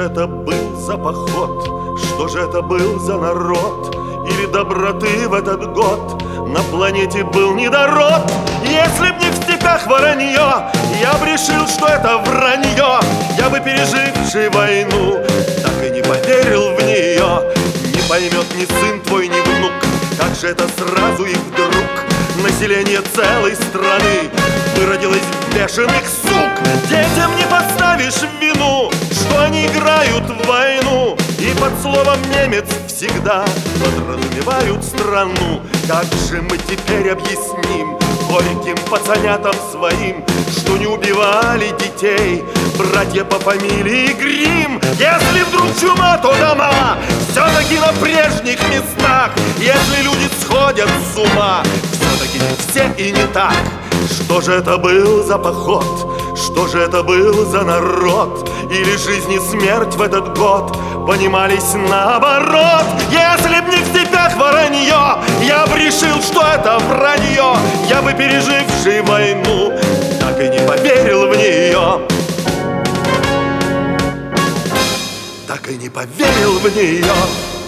это был за поход? Что же это был за народ? Или доброты в этот год на планете был недород? Если б не в степях воронье, я б решил, что это вранье. Я бы, переживший войну, так и не поверил в нее. Не поймет ни сын твой, ни внук, как же это сразу и вдруг население целой страны выродилось в бешеных сук. Детям не подставишь в вину, что они играют в войну, и под словом немец всегда подразумевают страну. Как же мы теперь объясним горьким пацанятам своим, что не убивали детей братья по фамилии Грим? Если вдруг чума, то дома все-таки на прежних местах. Если люди сходят с ума, все-таки не все и не так. Что же это был за поход? Что же это был за народ? Или жизнь и смерть в этот год понимались наоборот? Если б не в степях воронье, я бы решил, что это вранье. Я бы, переживший войну, так и не поверил в нее. Так и не поверил в нее.